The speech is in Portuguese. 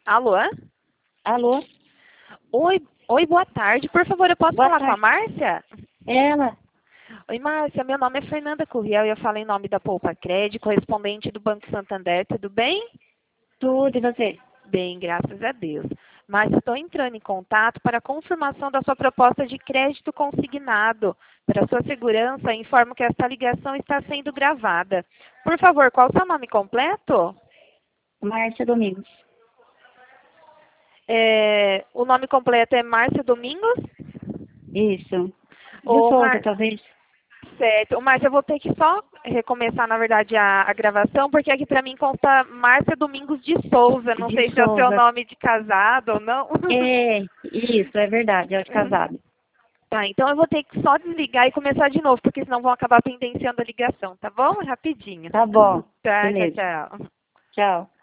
Alô? Alô? Oi, boa tarde. Por favor, eu posso Boa falar com a tarde. Márcia? Ela? Oi, Márcia. Meu nome é Fernanda Curriel e eu falo em nome da Poupa Crédito, correspondente do Banco Santander. Tudo bem? Tudo, e você? Bem, graças a Deus. Márcia, estou entrando em contato para a confirmação da sua proposta de crédito consignado. Para sua segurança, informo que esta ligação está sendo gravada. Por favor, qual o seu nome completo? Márcia Domingos. O nome completo é Márcia Domingos? Isso. De Ou Souza, talvez? Certo. Márcia, eu vou ter que só recomeçar, na verdade, a gravação, porque aqui para mim consta Márcia Domingos de Souza. Não De sei se é o seu Souza. nome de casado ou não. É, isso, é verdade, é de casado. Tá, então eu vou ter que só desligar e começar de novo, porque senão vão acabar pendenciando a ligação, tá bom? Rapidinho. Tá bom. Tá, tchau, Beleza. tchau. Tchau.